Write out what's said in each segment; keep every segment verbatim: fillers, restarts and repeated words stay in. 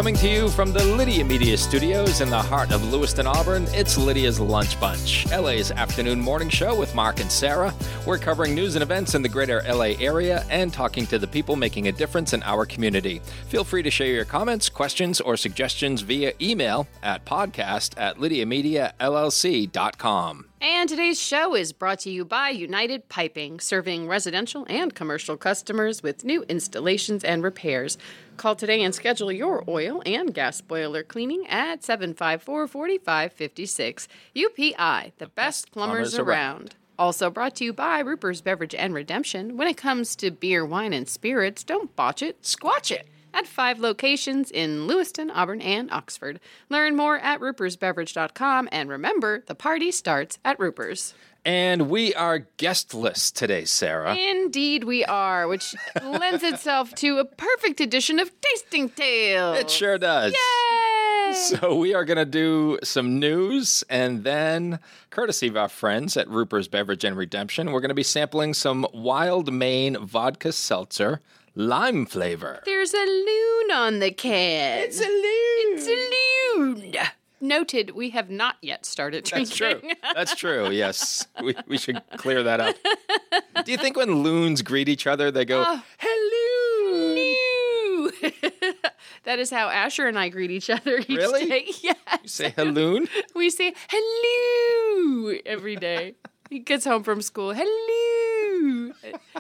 Coming to you from the Lydia Media Studios in the heart of Lewiston, Auburn, it's Lydia's Lunch Bunch, L A's afternoon morning show with Mark and Sarah. We're covering news and events in the greater L A area and talking to the people making a difference in our community. Feel free to share your comments, questions, or suggestions via email at podcast at lydia media l l c dot com. And today's show is brought to you by United Piping, serving residential and commercial customers with new installations and repairs. Call today and schedule your oil and gas boiler cleaning at seven five four, four five five six. U P I, the best plumbers, plumbers around. around. Also brought to you by Ruper's Beverage and Redemption. When it comes to beer, wine, and spirits, don't botch it, squatch it. At five locations in Lewiston, Auburn, and Oxford. Learn more at rupers beverage dot com, and remember, the party starts at Ruper's. And we are guestless today, Sarah. Indeed we are, which lends itself to a perfect edition of Tasting Tales. It sure does. Yay! So we are going to do some news, and then, courtesy of our friends at Ruper's Beverage and Redemption, we're going to be sampling some Wild Maine vodka seltzer. Lime flavor. There's a loon on the can. It's a loon. It's a loon. Noted, we have not yet started drinking. That's true. That's true, yes. We we should clear that up. Do you think when loons greet each other, they go, oh, hello? Hello. That is how Asher and I greet each other each really? day. Yes. You say hello? We say hello every day. He gets home from school. Hello.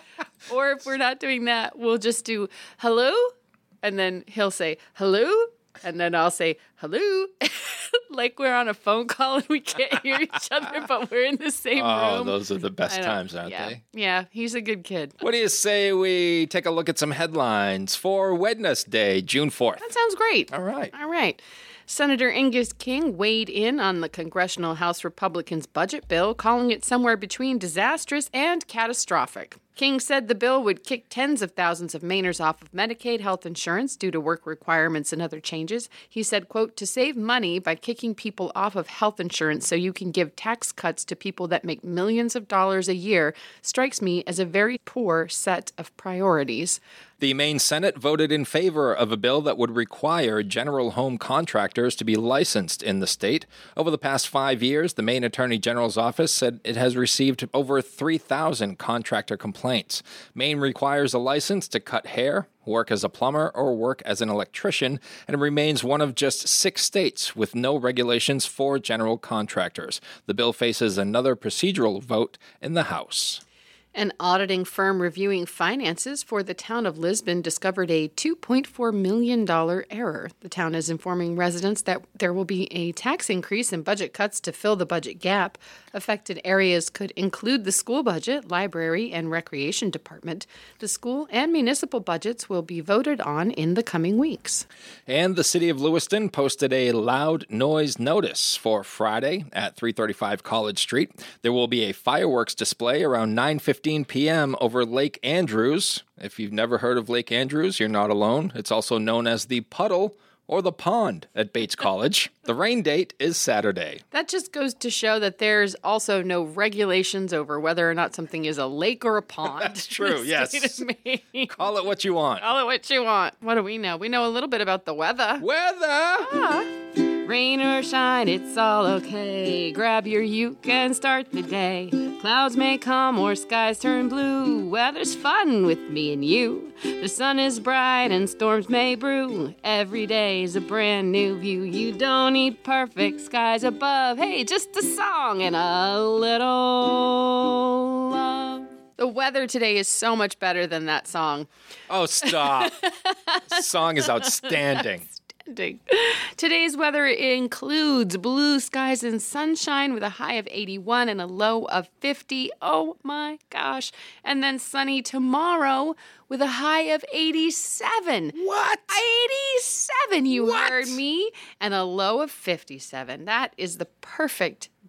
Or if we're not doing that, we'll just do hello, and then he'll say hello, and then I'll say hello, like we're on a phone call and we can't hear each other, but we're in the same oh, room. Oh, those are the best times, aren't yeah. they? Yeah, he's a good kid. What do you say we take a look at some headlines for Wednesday, June fourth? That sounds great. All right. All right. Senator Angus King weighed in on the Congressional House Republicans' budget bill, calling it somewhere between disastrous and catastrophic. King said the bill would kick tens of thousands of Mainers off of Medicaid health insurance due to work requirements and other changes. He said, quote, to save money by kicking people off of health insurance so you can give tax cuts to people that make millions of dollars a year strikes me as a very poor set of priorities. The Maine Senate voted in favor of a bill that would require general home contractors to be licensed in the state. Over the past five years, the Maine Attorney General's office said it has received over three thousand contractor complaints. Maine requires a license to cut hair, work as a plumber, or work as an electrician, and remains one of just six states with no regulations for general contractors. The bill faces another procedural vote in the House. An auditing firm reviewing finances for the town of Lisbon discovered a two point four million dollars error. The town is informing residents that there will be a tax increase and budget cuts to fill the budget gap. Affected areas could include the school budget, library, and recreation department. The school and municipal budgets will be voted on in the coming weeks. And the city of Lewiston posted a loud noise notice for Friday at three thirty-five College Street. There will be a fireworks display around nine fifteen p.m. over Lake Andrews. If you've never heard of Lake Andrews, you're not alone. It's also known as the Puddle or the Pond at Bates College. The rain date is Saturday. That just goes to show that there's also no regulations over whether or not something is a lake or a pond. That's true, yes. Maine. Call it what you want. Call it what you want. What do we know? We know a little bit about the weather. Weather! Ah. Rain or shine, it's all okay. Grab your uke and start the day. Clouds may come or skies turn blue. Weather's fun with me and you. The sun is bright and storms may brew. Every day's a brand new view. You don't need perfect skies above. Hey, just a song and a little love. The weather today is so much better than that song. Oh, stop. The song is outstanding. Today's weather includes blue skies and sunshine with a high of eighty-one and a low of fifty. Oh my gosh. And then sunny tomorrow with a high of eighty-seven. What? eighty-seven, you what? heard me. And a low of fifty-seven. That is the perfect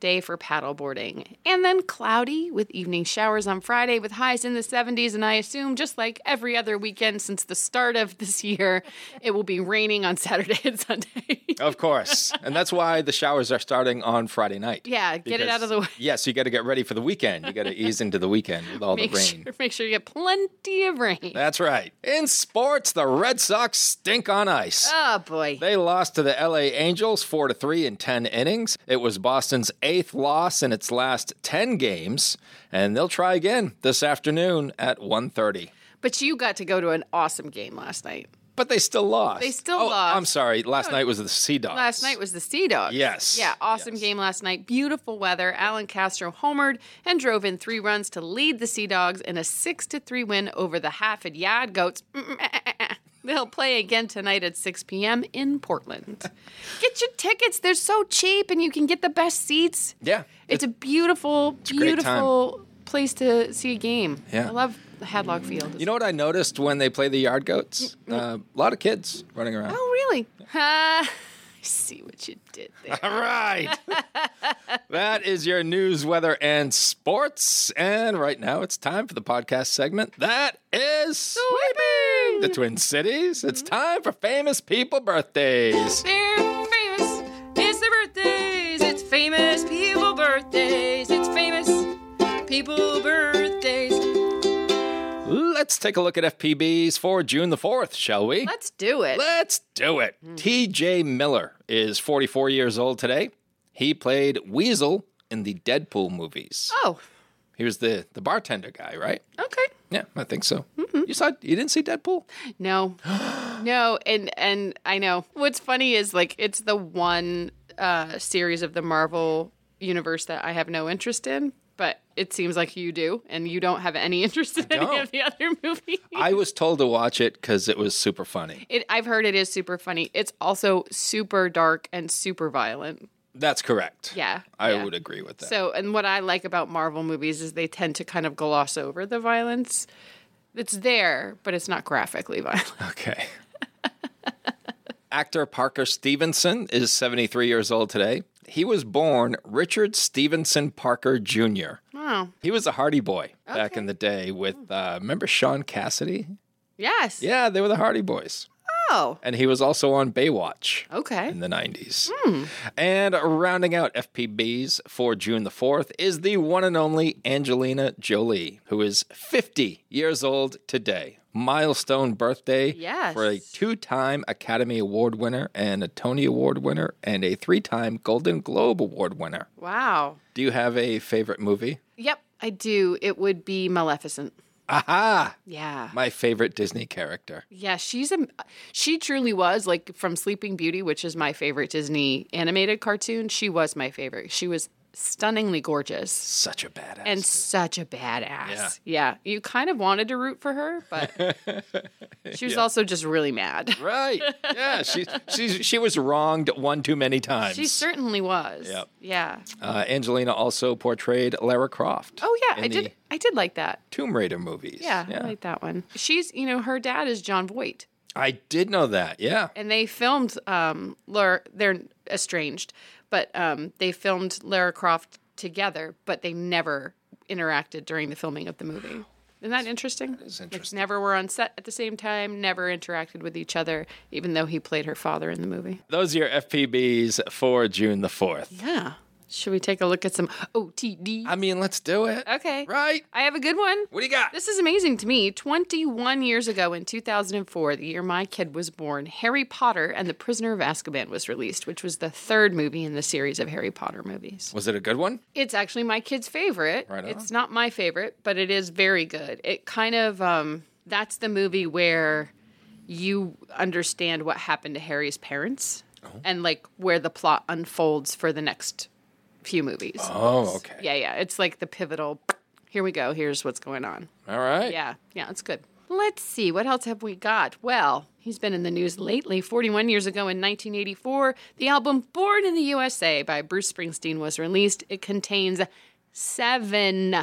day for paddleboarding. And then cloudy with evening showers on Friday with highs in the seventies. And I assume, just like every other weekend since the start of this year, it will be raining on Saturday and Sunday. Of course. And that's why the showers are starting on Friday night. Yeah, get it out of the way. Yes, you got to get ready for the weekend. You got to ease into the weekend with all make the rain. Sure, make sure you get plenty of rain. That's right. In sports, the Red Sox stink on ice. Oh, boy. They lost to the L A Angels four to three in ten innings. It was Boston's eighth loss in its last ten games, and they'll try again this afternoon at one thirty. But you got to go to an awesome game last night. But they still lost. They still oh, lost. I'm sorry. Last No, night was the Sea Dogs. Last night was the Sea Dogs. Yes. Yeah, awesome Yes. game last night. Beautiful weather. Alan Castro homered and drove in three runs to lead the Sea Dogs in a six to three win over the Hafford Yard Goats. They'll play again tonight at six p.m. in Portland. Get your tickets. They're so cheap, and you can get the best seats. Yeah. It's a beautiful, a great beautiful place to see a game. Yeah. I love the Hadlock Field. You know what I noticed when they play the Yard Goats? Uh, a lot of kids running around. Oh, really? Uh, I see what you did there. All right. That is your news, weather, and sports. And right now it's time for the podcast segment. That is Sweeping the Twin Cities. It's time for famous people birthdays. They're famous. It's their birthdays. It's famous people birthdays. It's famous people birthdays. Let's take a look at F P Bs for June the fourth, shall we? Let's do it. Let's do it. T J Miller is forty-four years old today. He played Weasel in the Deadpool movies. Oh, He was the, the bartender guy, right? okay. Yeah, I think so. You saw? You didn't see Deadpool? No, no, and and I know what's funny is like it's the one uh, series of the Marvel universe that I have no interest in, but it seems like you do, and you don't have any interest in any don't. of the other movies. I was told to watch it because it was super funny. It, I've heard it is super funny. It's also super dark and super violent. That's correct. Yeah, I yeah. would agree with that. So, and what I like about Marvel movies is they tend to kind of gloss over the violence. It's there, but it's not graphically violent. Okay. Actor Parker Stevenson is seventy-three years old today. He was born Richard Stevenson Parker Junior Wow. He was a Hardy Boy back Okay. in the day with, uh, remember Sean Cassidy? Yes. Yeah, they were the Hardy Boys. Oh. And he was also on Baywatch Okay. in the nineties. Hmm. And rounding out F P Bs for June the fourth is the one and only Angelina Jolie, who is fifty years old today. Milestone birthday Yes. for a two-time Academy Award winner and a Tony Award winner and a three-time Golden Globe Award winner. Wow. Do you have a favorite movie? Yep, I do. It would be Maleficent. Aha! Yeah. My favorite Disney character. Yeah, she's a she truly was like from Sleeping Beauty, which is my favorite Disney animated cartoon. She was my favorite. She was stunningly gorgeous Such a badass. and such a badass. Yeah. Yeah. You kind of wanted to root for her, but she was also just really mad. Right. Yeah, she she she was wronged one too many times. She certainly was. Yep. Yeah. Uh, Angelina also portrayed Lara Croft. Oh yeah, in I did the I did like that. Tomb Raider movies. Yeah, I like that one. She's, you know, her dad is John Voight. I did know that. Yeah. And they filmed um Lara, they're estranged, but um they filmed Lara Croft together, but they never interacted during the filming of the movie. Isn't that interesting? is Like, interesting. never were on set at the same time, never interacted with each other, even though he played her father in the movie. Those are your F P Bs for June the fourth. Yeah. Should we take a look at some O T D? I mean, let's do it. Okay. Right? I have a good one. What do you got? This is amazing to me. twenty-one years ago in two thousand four, the year my kid was born, Harry Potter and the Prisoner of Azkaban was released, which was the third movie in the series of Harry Potter movies. Was it a good one? It's actually my kid's favorite. Right on. It's not my favorite, but it is very good. It kind of, um, that's the movie where you understand what happened to Harry's parents and like where the plot unfolds for the next few movies. Oh, okay. Yeah, yeah. It's like the pivotal, here we go, here's what's going on. All right. Yeah, yeah, it's good. Let's see, what else have we got? Well, he's been in the news lately. forty-one years ago in nineteen eighty-four, the album Born in the U S A by Bruce Springsteen was released. It contains seven,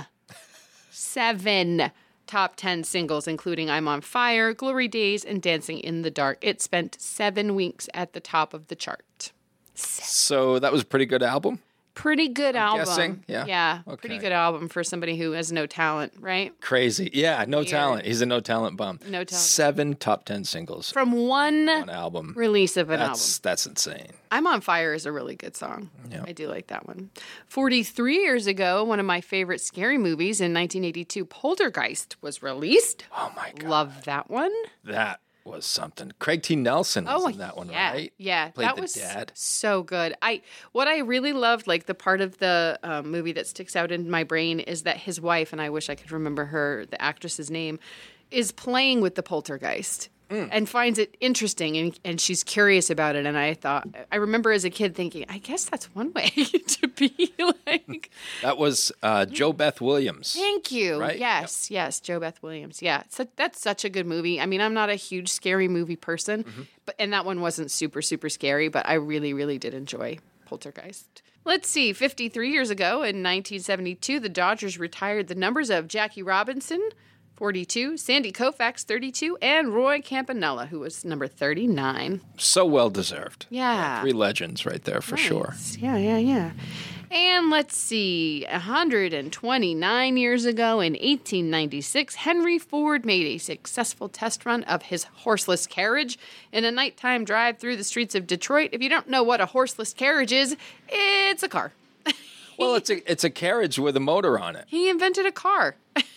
seven top ten singles, including I'm on Fire, Glory Days, and Dancing in the Dark. It spent seven weeks at the top of the chart. So that was a pretty good album? pretty good I'm album. guessing, yeah. Yeah, Okay. pretty good album for somebody who has no talent, right? Crazy. Yeah, no Weird. talent. He's a no talent bum. No talent. Seven top ten singles. From one, One album. release of an That's that's insane. album. I'm on Fire is a really good song. Yeah. I do like that one. forty-three years ago, one of my favorite scary movies in nineteen eighty-two, Poltergeist, was released. Oh my god. Love that one. That was something. Craig T. Nelson was Oh, in that one, yeah, right? yeah, Played that the was dad. so good. I what I really loved, like the part of the um, movie that sticks out in my brain, is that his wife, and I wish I could remember her, the actress's name, is playing with the poltergeist. Mm. And finds it interesting, and, and she's curious about it. And I thought, I remember as a kid thinking, I guess that's one way to be like. That was uh, Joe Beth Williams. Thank you. Right? Yes, yes, Joe Beth Williams. Yeah, so that's such a good movie. I mean, I'm not a huge scary movie person, Mm-hmm. but and that one wasn't super super scary, but I really really did enjoy Poltergeist. Let's see, fifty-three years ago in nineteen seventy-two, the Dodgers retired the numbers of Jackie Robinson, forty-two, Sandy Koufax, thirty-two, and Roy Campanella, who was number thirty-nine. So well deserved. Yeah. Three legends right there for sure. Nice. Yeah, yeah, yeah. And let's see, one hundred twenty-nine years ago in eighteen ninety-six, Henry Ford made a successful test run of his horseless carriage in a nighttime drive through the streets of Detroit. If you don't know what a horseless carriage is, it's a car. Well, it's a it's a carriage with a motor on it. He invented a car.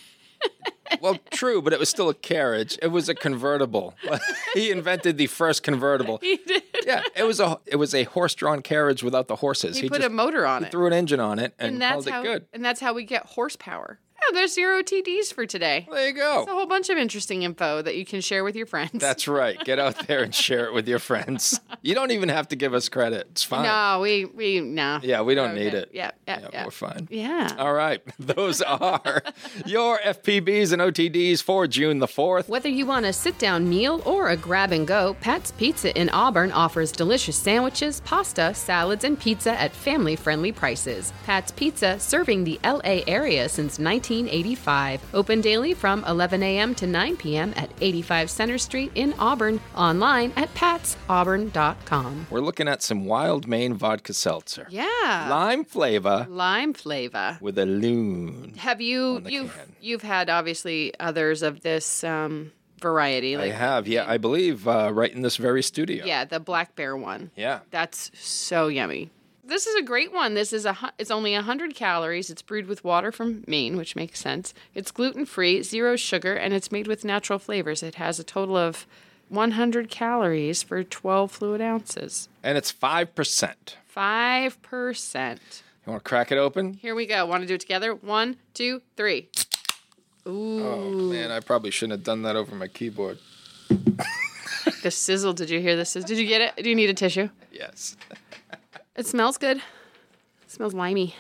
Well, true, but it was still a carriage. It was a convertible. He invented the first convertible. He did. Yeah, it was a it was a horse-drawn carriage without the horses. He, put just a motor on he it. threw an engine on it and, and that's called it how, good. And that's how we get horsepower. Oh, there's zero T Ds for today. There you There's a go. whole bunch of interesting info that you can share with your friends. That's right. Get out there and share it with your friends. You don't even have to give us credit. It's fine. No, we, we, no. Yeah, we don't Okay. need it. Yeah, yeah, Yeah, yeah. we're fine. Yeah. All right. Those are your F P Bs and O T Ds for June the fourth. Whether you want a sit-down meal or a grab-and-go, Pat's Pizza in Auburn offers delicious sandwiches, pasta, salads, and pizza at family-friendly prices. Pat's Pizza, serving the L A area since nineteen eighty-five. Open daily from eleven a.m. to nine p.m. at eighty-five Center Street in Auburn. Online at pats auburn dot com. We're looking at some Wild Maine vodka seltzer. Yeah. Lime flavor Lime flavor. with a loon. Have you, the you've, can. you've had obviously others of this um, variety. I Like, have, yeah, I believe uh, right in this very studio. Yeah, the black bear one. Yeah. That's so yummy. This is a great one. This is a hu- it's only one hundred calories. It's brewed with water from Maine, which makes sense. It's gluten-free, zero sugar, and it's made with natural flavors. It has a total of one hundred calories for twelve fluid ounces. And it's five percent. five percent. You want to crack it open? Here we go. Want to do it together? One, two, three. Ooh. Oh, man, I probably shouldn't have done that over my keyboard. The sizzle. Did you hear the sizzle? Did you get it? Do you need a tissue? Yes. It smells good. It smells limey.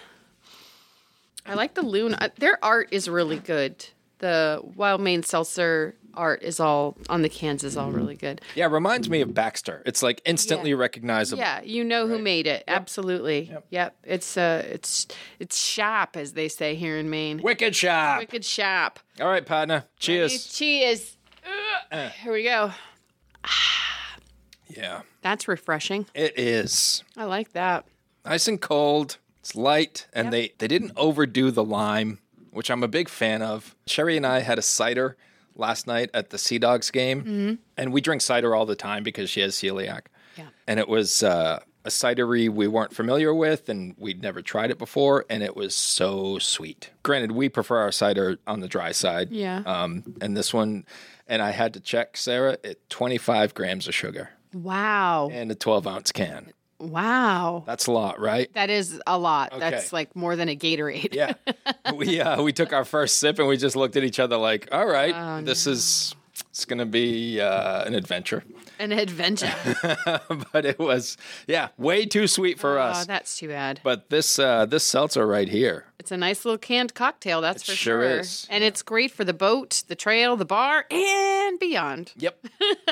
I like the loon. Uh, Their art is really good. The Wild Maine Seltzer art is all on the cans is all really good. Yeah, it reminds me of Baxter. It's like instantly Yeah. recognizable. Yeah, you know who made it. Absolutely. Yep. It's uh it's it's sharp, as they say here in Maine. Wicked sharp. Wicked sharp. All right, partner. Cheers. Cheers. Ugh. Here we go. Yeah, That's refreshing. it is. I like that. Nice and cold. It's light, and Yep. they, they didn't overdo the lime, which I'm a big fan of. Sherry and I had a cider last night at the Sea Dogs game, Mm-hmm. and we drink cider all the time because she has celiac. Yeah. And it was uh, a cidery we weren't familiar with, and we'd never tried it before, and it was so sweet. Granted, we prefer our cider on the dry side. Yeah. Um, and this one, and I had to check, Sarah, it twenty-five grams of sugar Wow. and a twelve ounce can. Wow. That's a lot, right? That is a lot. Okay. That's like more than a Gatorade. Yeah. we uh, we took our first sip and we just looked at each other like, all right, Oh, this is it's going to be uh, an adventure. An adventure. But it was, yeah, way too sweet for Oh, us. that's too bad. But this uh, this seltzer right here, It's a nice little canned cocktail, that's It for sure sure. is. And it's great for the boat, the trail, the bar, and beyond. yep.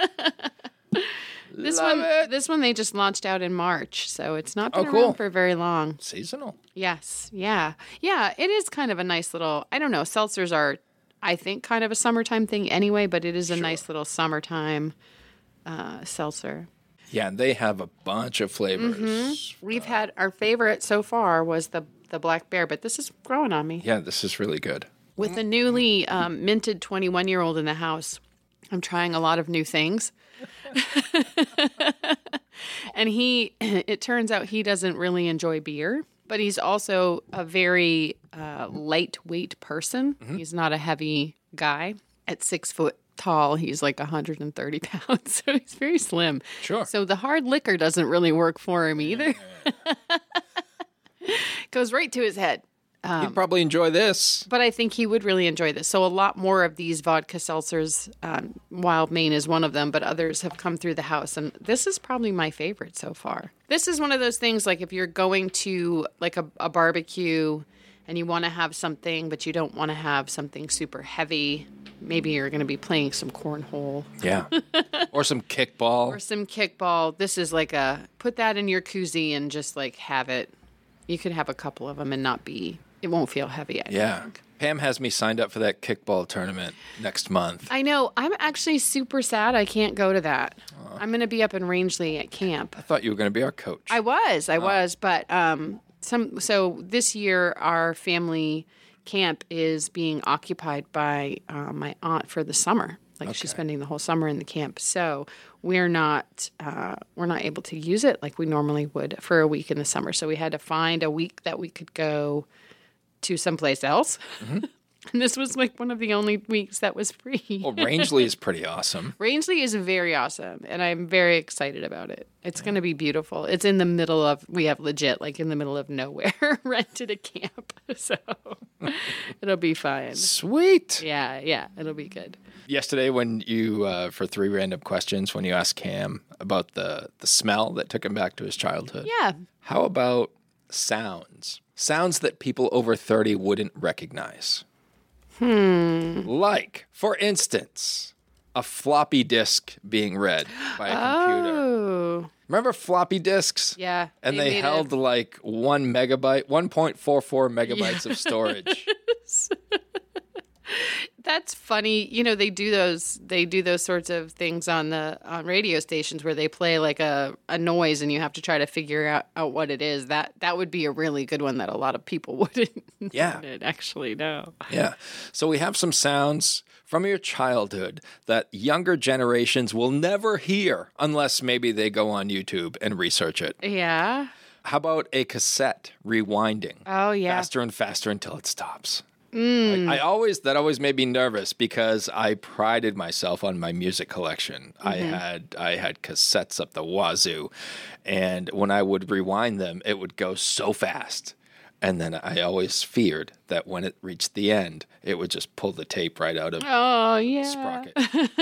This Love one, it. this one they just launched out in March, so it's not been Oh, cool. around for very long. Seasonal. Yes, yeah, yeah. It is kind of a nice little. I don't know. Seltzers are, I think, kind of a summertime thing anyway, but it is a nice little summertime uh, seltzer. Yeah, and they have a bunch of flavors. Mm-hmm. We've had our favorite so far was the the black bear, but this is growing on me. Yeah, this is really good. With the newly um, minted twenty-one-year-old in the house, I'm trying a lot of new things. And he, it turns out he doesn't really enjoy beer, but he's also a very uh, lightweight person. Mm-hmm. He's not a heavy guy. At six foot tall, he's like one hundred thirty pounds, so he's very slim. Sure. So the hard liquor doesn't really work for him either. Goes right to his head. Um, He'd probably enjoy this. But I think he would really enjoy this. So a lot more of these vodka seltzers, um, Wild Maine is one of them, but others have come through the house. And this is probably my favorite so far. This is one of those things, like if you're going to like a, a barbecue and you want to have something, but you don't want to have something super heavy. Maybe you're going to be playing some cornhole. Yeah. Or some kickball. Or some kickball. This is like a, put that in your koozie and just like have it. You could have a couple of them and not be... It won't feel heavy, I yeah. think. Pam has me signed up for that kickball tournament next month. I know. I'm actually super sad I can't go to that. Uh, I'm going to be up in Rangeley at camp. I thought you were going to be our coach. I was. I uh. was. But um, some. so this year, our family camp is being occupied by uh, my aunt for the summer. Like okay. She's spending the whole summer in the camp. So we're not uh, we're not able to use it like we normally would for a week in the summer. So we had to find a week that we could go to someplace else. Mm-hmm. And this was like one of the only weeks that was free. Well, Rangeley is pretty awesome. Rangeley is very awesome, and I'm very excited about it. It's yeah. going to be beautiful. It's in the middle of, we have legit, like in the middle of nowhere, rented a camp. So it'll be fine. Sweet. Yeah, yeah, it'll be good. Yesterday when you, uh, for three random questions, when you asked Cam about the, the smell that took him back to his childhood. Yeah. How about sounds? Sounds that people over thirty wouldn't recognize. Hmm. Like, for instance, a floppy disk being read by a computer. Oh. Remember floppy disks? Yeah. And they, they held it. like one megabyte, one point four four megabytes yeah. of storage. That's funny. You know, they do those they do those sorts of things on the on radio stations where they play like a, a noise and you have to try to figure out, out what it is. That that would be a really good one that a lot of people wouldn't, yeah. wouldn't actually know. Yeah. So we have some sounds from your childhood that younger generations will never hear unless maybe they go on YouTube and research it. Yeah. How about a cassette rewinding? Oh, yeah. Faster and faster until it stops. Mm. I, I always that always made me nervous because I prided myself on my music collection. Mm-hmm. I had I had cassettes up the wazoo, and when I would rewind them, it would go so fast. And then I always feared that when it reached the end, it would just pull the tape right out of oh yeah sprocket.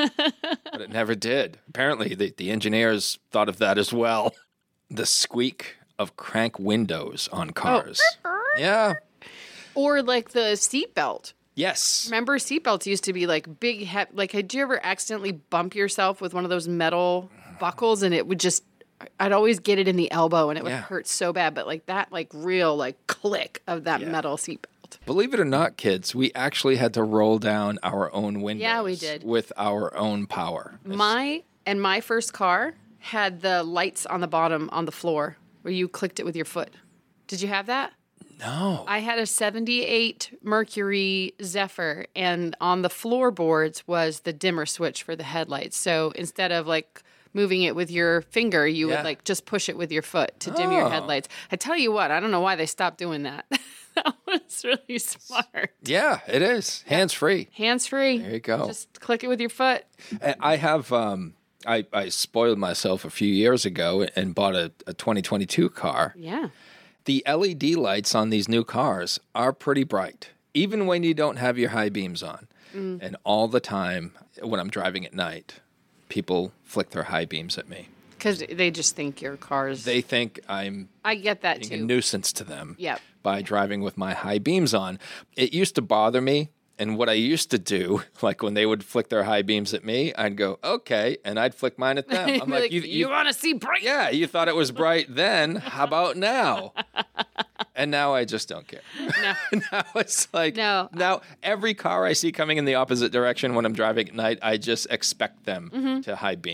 But it never did. Apparently, the, the engineers thought of that as well. The squeak of crank windows on cars. Oh. Yeah. Or like the seatbelt. Yes. Remember, seatbelts used to be like big, he- like, had you ever accidentally bump yourself with one of those metal buckles and it would just, I'd always get it in the elbow and it would yeah. hurt so bad. But like that, like real, like click of that yeah. metal seatbelt. Believe it or not, kids, we actually had to roll down our own windows. Yeah, we did. With our own power. My, and my first car had the lights on the bottom on the floor where you clicked it with your foot. Did you have that? No. I had a seventy-eight Mercury Zephyr, and on the floorboards was the dimmer switch for the headlights. So instead of like moving it with your finger, you yeah. would like just push it with your foot to dim oh. your headlights. I tell you what, I don't know why they stopped doing that. That was really smart. Yeah, it is. Hands free. Hands free. There you go. Just click it with your foot. And I have, um, I, I spoiled myself a few years ago and bought a, a twenty twenty-two car. Yeah. The L E D lights on these new cars are pretty bright, even when you don't have your high beams on. Mm. And all the time, when I'm driving at night, people flick their high beams at me. Because they just think your car's... They think I'm I get that being too. a nuisance to them yep. by driving with my high beams on. It used to bother me. And what I used to do, like when they would flick their high beams at me, I'd go, okay, and I'd flick mine at them. I'm like, like, you, you, you want to see bright? Yeah, you thought it was bright then. How about now? And now I just don't care. No. Now it's like, no. now every car I see coming in the opposite direction when I'm driving at night, I just expect them mm-hmm. to high beam me.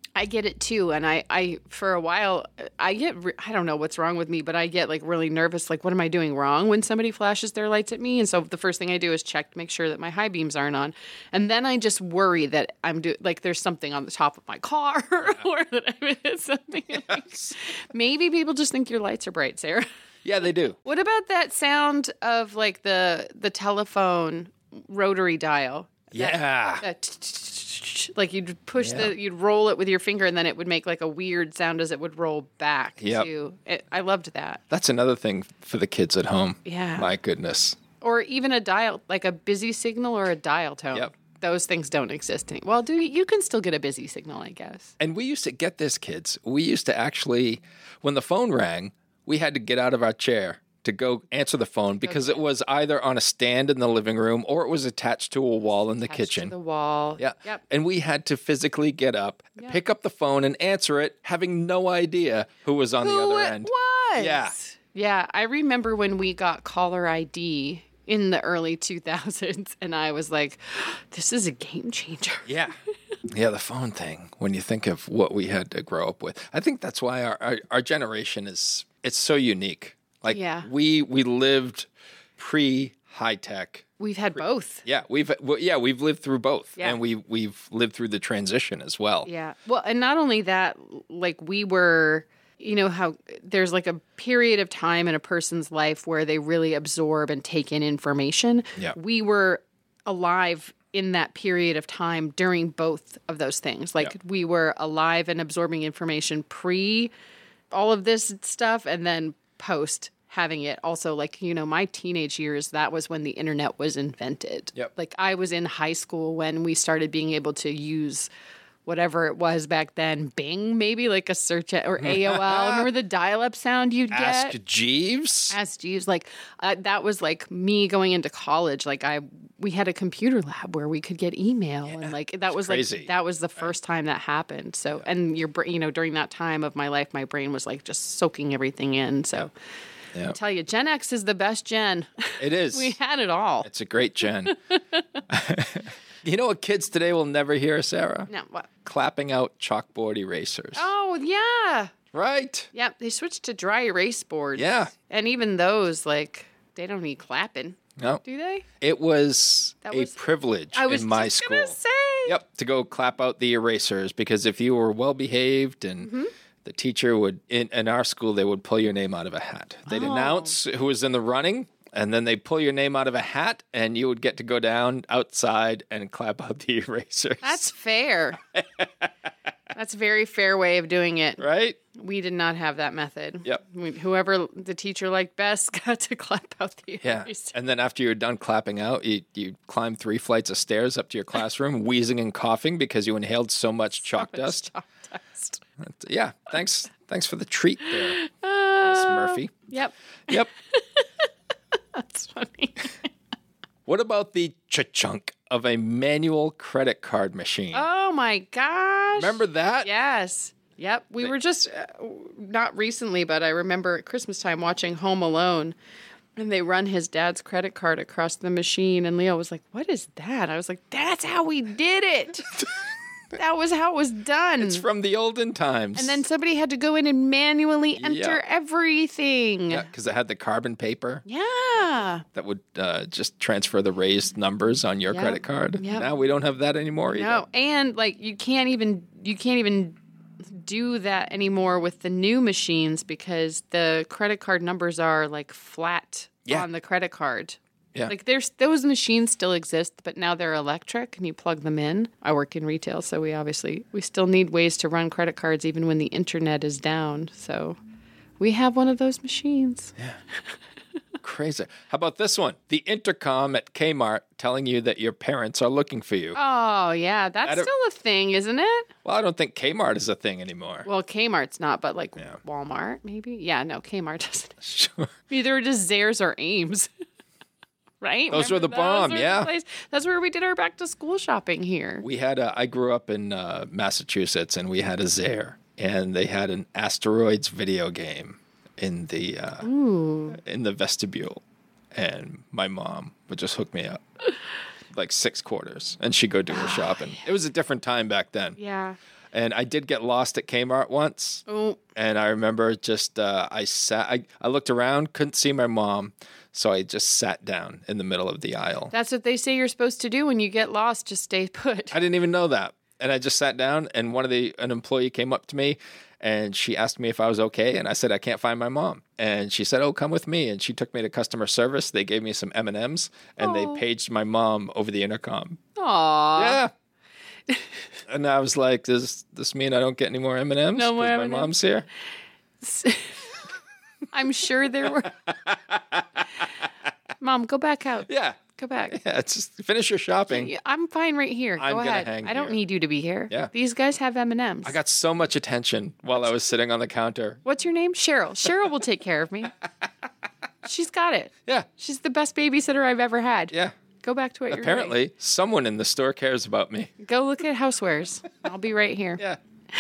I get it too. And I, I, for a while, I get, re- I don't know what's wrong with me, but I get like really nervous. Like, what am I doing wrong when somebody flashes their lights at me? And so the first thing I do is check to make sure that my high beams aren't on. And then I just worry that I'm doing, like, there's something on the top of my car or that I hit something. Yes. Like, maybe people just think your lights are bright, Sarah. Yeah, they do. What about that sound of like the, the telephone rotary dial? Yeah. That, that like you'd push Yeah. the, you'd roll it with your finger, and then it would make like a weird sound as it would roll back. Yep. To it. I loved that. That's another thing for the kids at home. Yeah. My goodness. Or even a dial, like a busy signal or a dial tone. Yep. Those things don't exist anymore. Well, do you, you can still get a busy signal, I guess. And we used to get this, kids. We used to actually, when the phone rang, we had to get out of our chair to go answer the phone because it was either on a stand in the living room or it was attached to a wall in the Attached kitchen. to the wall. Yeah. Yep. And we had to physically get up, Yep. pick up the phone and answer it, having no idea who was on the Who other it end. was. Yeah. Yeah. I remember when we got caller I D in the early two thousands, and I was like, this is a game changer. Yeah. Yeah, the phone thing, when you think of what we had to grow up with. I think that's why our, our, our generation is, it's so unique. Like Yeah. we we lived pre-high tech. We've had both. Yeah, we've well, yeah, we've lived through both. Yeah. And we we've lived through the transition as well. Yeah. Well, and not only that, like we were, you know, how there's like a period of time in a person's life where they really absorb and take in information. Yeah. We were alive in that period of time during both of those things. Like Yeah. we were alive and absorbing information pre all of this stuff, and then post having it. Also, like, you know, my teenage years, that was when the internet was invented. Yep. Like I was in high school when we started being able to use whatever it was back then, Bing, maybe like a search e- or A O L. Remember the dial-up sound you'd get? Ask Jeeves. Ask Jeeves. Like uh, that was like me going into college. Like I, we had a computer lab where we could get email, and like that was crazy. like that was the first time that happened. So, and your, bra- you know, during that time of my life, my brain was like just soaking everything in. So, Yeah. I tell you, Gen X is the best gen. It is. We had it all. It's a great gen. You know what kids today will never hear, Sarah? No, what? Clapping out chalkboard erasers. Oh yeah. Right? Yep, they switched to dry erase boards. Yeah. And even those, like, they don't need clapping, No. do they? It was That a was- privilege I was in my just school. gonna say. Yep, to go clap out the erasers because if you were well behaved and Mm-hmm. the teacher would, in, in our school, they would pull your name out of a hat. They'd Oh. announce who was in the running, and then they'd pull your name out of a hat, and you would get to go down outside and clap out the erasers. That's fair. That's a very fair way of doing it. right? We did not have that method. Yep. We, whoever the teacher liked best got to clap out the Yeah. erase. And then after you were done clapping out, you, you climbed three flights of stairs up to your classroom, wheezing and coughing because you inhaled so much chalk dust. Chalk dust. Yeah, thanks. Thanks for the treat there, Uh, Miss Murphy. Yep. Yep. That's funny. What about the cha-chunk of a manual credit card machine? Oh my gosh. Remember that? Yes. Yep. We were just, uh, not recently, but I remember at Christmas time watching Home Alone, and they run his dad's credit card across the machine, and Leo was like, what is that? I was like, that's how we did it. That was how it was done. It's from the olden times. And then somebody had to go in and manually enter Yeah. everything. Yeah, because it had the carbon paper Yeah. that would uh, just transfer the raised numbers on your Yep. credit card. Yep. Now we don't have that anymore either. No, and like you can't even you can't even do that anymore with the new machines because the credit card numbers are like flat Yeah. on the credit card. Yeah. Like there's those machines still exist, but now they're electric and you plug them in. I work in retail, so we obviously we still need ways to run credit cards even when the internet is down. So we have one of those machines. Crazy. How about this one? The intercom at Kmart telling you that your parents are looking for you. Oh yeah, that's I don't- still a thing, isn't it? Well, I don't think Kmart is a thing anymore. Well, Kmart's not, but like Yeah. Walmart, maybe. Yeah, no, Kmart doesn't. Sure. Either just Zayres or Ames. Right? Those were the Remember bomb, were the yeah. place- That's where we did our back to school shopping here. We had a, I grew up in uh, Massachusetts and we had a Zare and they had an asteroids video game in the uh, in the vestibule, and my mom would just hook me up like six quarters and she'd go do her shopping. It was a different time back then. Yeah. And I did get lost at Kmart once. Oh. And I remember just, uh, I sat, I, I looked around, couldn't see my mom. So I just sat down in the middle of the aisle. That's what they say you're supposed to do when you get lost. Just stay put. I didn't even know that. And I just sat down, and one of the, an employee came up to me, and she asked me if I was okay. And I said, I can't find my mom. And she said, oh, come with me. And she took me to customer service. They gave me some M and M's, and Aww. they paged my mom over the intercom. Aww. Yeah. And I was like, does this mean I don't get any more M and M's? No more my M and M's. mom's here. I'm sure there were. Mom, go back out. Yeah. Go back. Yeah, it's just finish your shopping. I'm fine right here. Go I'm gonna ahead. hang I don't here. need you to be here. Yeah. These guys have M and M's. I got so much attention while I was sitting on the counter. What's your name? Cheryl. Cheryl will take care of me. She's got it. Yeah. She's the best babysitter I've ever had. Yeah. Go back to what you're Apparently, someone in the store cares about me. doing. Go look at housewares. I'll be right here. Yeah.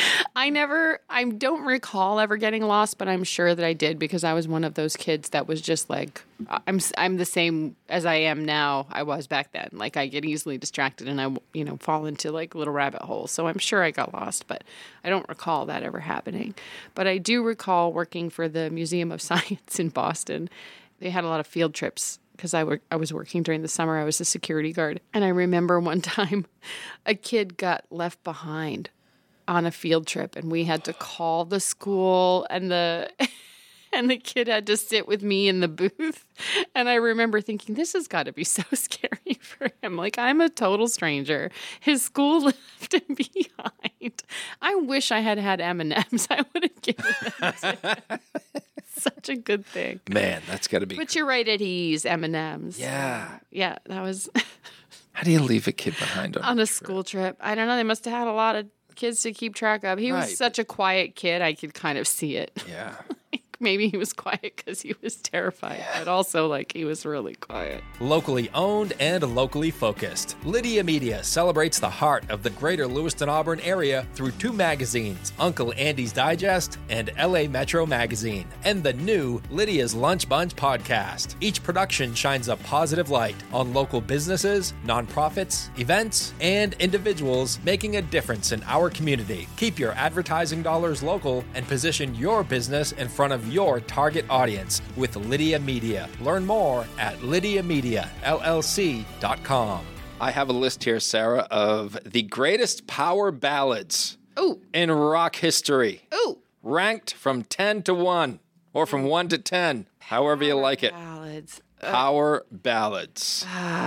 I never, I don't recall ever getting lost, but I'm sure that I did because I was one of those kids that was just like, I'm, I'm the same as I am now. I was back then. Like I get easily distracted and I, you know, fall into like little rabbit holes. So I'm sure I got lost, but I don't recall that ever happening. But I do recall working for the Museum of Science in Boston. They had a lot of field trips because I, wor- I was working during the summer. I was a security guard. And I remember one time a kid got left behind on a field trip, and we had to call the school, and the and the kid had to sit with me in the booth. And I remember thinking, this has got to be so scary for him. Like, I'm a total stranger. His school left him behind. I wish I had had M and M's. I would have given them to him. Such a good thing. Man, that's got to be. But you're right at ease, M and M's. Yeah. Yeah, that was How do you leave a kid behind on, on a a trip? school trip. I don't know. They must have had a lot of kids to keep track of. He was Right. such a quiet kid. I could kind of see it. Yeah. Maybe he was quiet because he was terrified, but also like he was really quiet. Locally owned and locally focused, Lydia Media celebrates the heart of the greater Lewiston-Auburn area through two magazines, Uncle Andy's Digest and L A Metro Magazine, and the new Lydia's Lunch Bunch podcast. Each production shines a positive light on local businesses, nonprofits, events, and individuals making a difference in our community. Keep your advertising dollars local and position your business in front of your target audience with Lydia Media. Learn more at lydia media l l c dot com. I have a list here, Sarah, of the greatest power ballads Ooh, in rock history, ooh. ranked from ten to one, or from one to ten, however you like it. Ballads. Power ballads.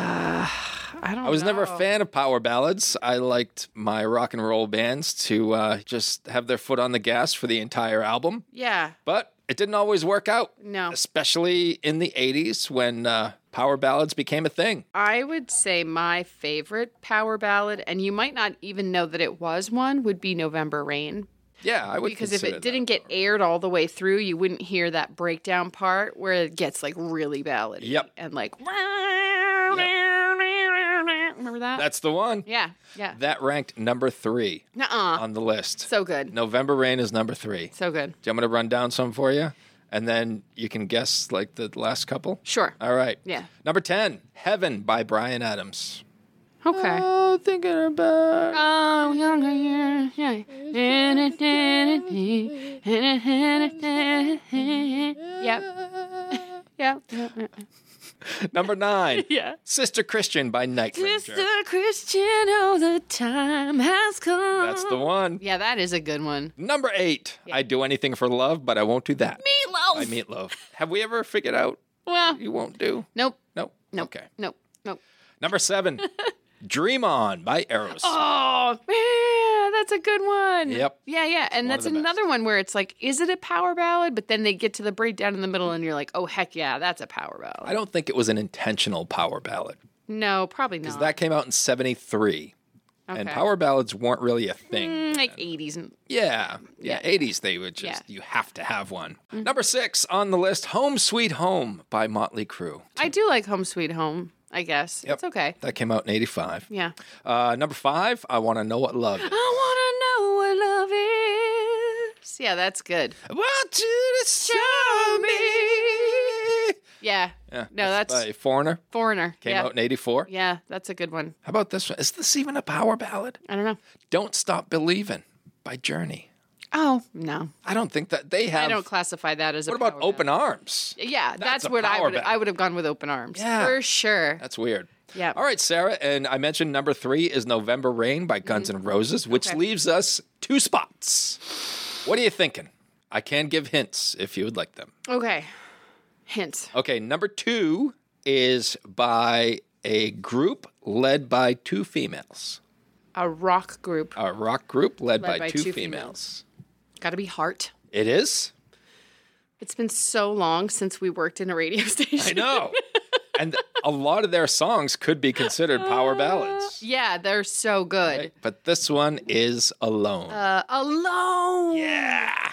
I don't I was never a know. fan of power ballads. I liked my rock and roll bands to uh, just have their foot on the gas for the entire album. Yeah. But it didn't always work out. No. Especially in the eighties when uh, power ballads became a thing. I would say my favorite power ballad, and you might not even know that it was one, would be November Rain. Yeah, I would Because if consider it didn't get aired all the way through, you wouldn't hear that breakdown part where it gets like really ballady. Yep. And like, remember that? That's the one. yeah, yeah. That ranked number three Nuh-uh. on the list. So good. November Rain is number three. So good. Do you want me to run down some for you? And then you can guess like the last couple? Sure. All right. Yeah. Number ten, Heaven by Bryan Adams. Okay. Oh, thinking about. Oh, younger years. Yep. Yep. Number nine, Yeah. Sister Christian by Night Ranger. Sister Christian, oh, the time has come. That's the one. Yeah, that is a good one. Number eight, I'd do anything for love, but I won't do that. Meatloaf. By Meatloaf. Have we ever figured out Well, you won't do? nope. Nope. Nope. Okay. Nope. Nope. Number seven, Dream On by Eros. Oh, man, that's a good one. Yep. Yeah, yeah. And one of that's the best. another one where it's like, is it a power ballad? But then they get to the breakdown in the middle and you're like, oh, heck yeah, that's a power ballad. I don't think it was an intentional power ballad. No, probably not. That came out in seventy-three. And Okay. power ballads weren't really a thing. Mm, like eighties. And Yeah, yeah, Yeah. eighties they would just, Yeah. Mm-hmm. you have to have one. Number six on the list, Home Sweet Home by Motley Crue. I do like Home Sweet Home, I guess. Yep. It's okay. That came out in eighty-five. Yeah. Uh, number five, I Want to Know What Love Is. I want to know what love is. Yeah, that's good. I want you to show me. Yeah. Yeah, No, that's by Foreigner. Foreigner. Came yeah. out in eighty-four. Yeah, that's a good one. How about this one? Is this even a power ballad? I don't know. Don't Stop Believin'. by Journey. Oh, no. I don't think that they have. I don't classify that as a What about power Open ballad. Arms? Yeah, that's, a what I power would ballad. I would have gone with Open Arms. Yeah. For sure. That's weird. Yeah. All right, Sarah, and I mentioned number three is November Rain by Guns N' Roses, which Okay. leaves us two spots. What are you thinking? I can give hints if you would like them. Okay. Hint. Okay, number two is by a group led by two females. A rock group. A rock group led, Led by, by two, two females. Got to be Heart. It is? It's been so long since we worked in a radio station. I know. And a lot of their songs could be considered power ballads. Yeah, they're so good. Right? But this one is Alone. Uh, Alone. yeah.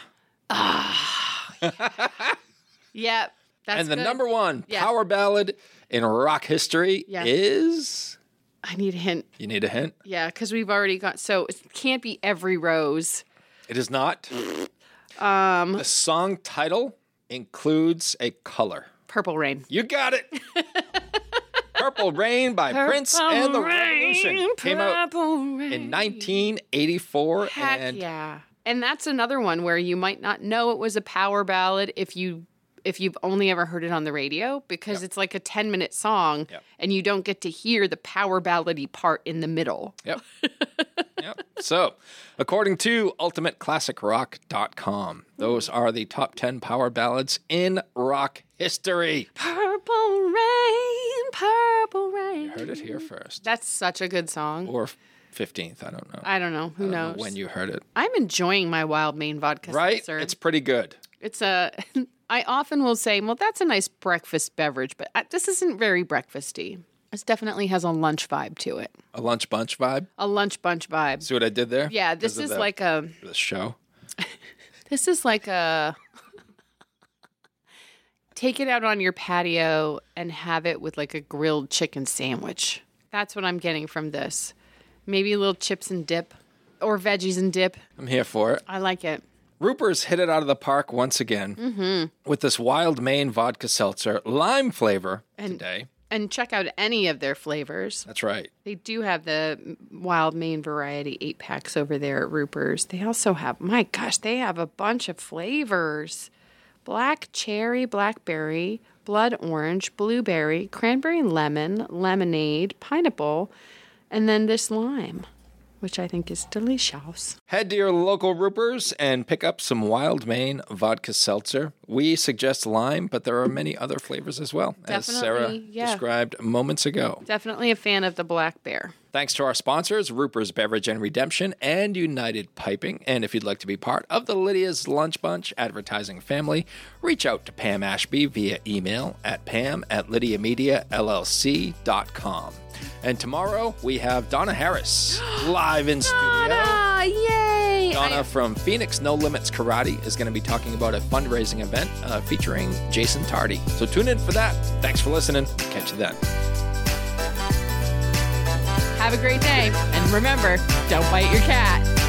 Yeah. That's And the good. number one Yeah. power ballad in rock history Yeah. is... I need a hint. You need a hint? Yeah, because we've already got. So it can't be Every Rose. It is not. Um, the song title includes a color. Purple Rain. You got it. Purple Rain by Prince and the Revolution came out in nineteen eighty-four. Heck and yeah. And that's another one where you might not know it was a power ballad if you if you've only ever heard it on the radio, because it's like a ten minute song Yep. and you don't get to hear the power ballady part in the middle. Yep. Yep. So, according to ultimate classic rock dot com, those are the top ten power ballads in rock history. Purple rain, purple rain. You heard it here first. That's such a good song. Or fifteenth, I don't know. I don't know. Who I don't knows? know when you heard it. I'm enjoying my Wild Maine vodka Right? seltzer. It's pretty good. It's a. I often will say, well, that's a nice breakfast beverage, but uh, this isn't very breakfasty. This definitely has a lunch vibe to it. A lunch bunch vibe. A lunch bunch vibe. See what I did there? Yeah, this Because of is the- like a. the show. This is like a. Take it out on your patio and have it with like a grilled chicken sandwich. That's what I'm getting from this. Maybe a little chips and dip, or veggies and dip. I'm here for it. I like it. Rupers hit it out of the park once again Mm-hmm. with this Wild Maine vodka seltzer, lime flavor today. And check out any of their flavors. That's right. They do have the Wild Maine variety eight packs over there at Ruper's. They also have, my gosh, they have a bunch of flavors: black cherry, blackberry, blood orange, blueberry, cranberry lemon, lemonade, pineapple, and then this lime, which I think is delicious. Head to your local Rupers and pick up some Wild Maine vodka seltzer. We suggest lime, but there are many other flavors as well, as Sarah Definitely, yeah. described moments ago. Definitely a fan of the black bear. Thanks to our sponsors, Ruper's Beverage and Redemption and United Piping. And if you'd like to be part of the Lydia's Lunch Bunch advertising family, reach out to Pam Ashby via email at pam at lydia media l l c dot com. And tomorrow we have Donna Harris live in studio. Ah, yay! Donna I- from Phoenix No Limits Karate is going to be talking about a fundraising event uh, featuring Jason Tardy. So tune in for that. Thanks for listening. Catch you then. Have a great day. And remember, don't bite your cat.